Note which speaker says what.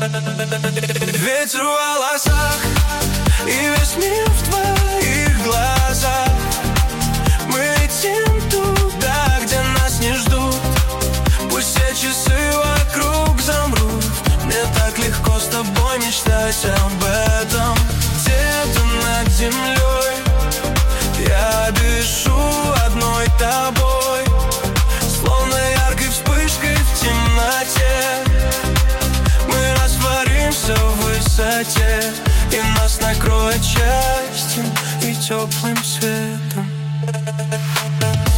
Speaker 1: Ветер в волосах и весь мир в твоих глазах. Мы летим туда, где нас не ждут. Пусть все часы вокруг замрут. Мне так легко с тобой мечтать об этом. Где-то над землей я дышу одной тобой, словно яркой вспышкой в темноте. Мы растворимся в высоте, и нас накроет счастьем и теплым светом.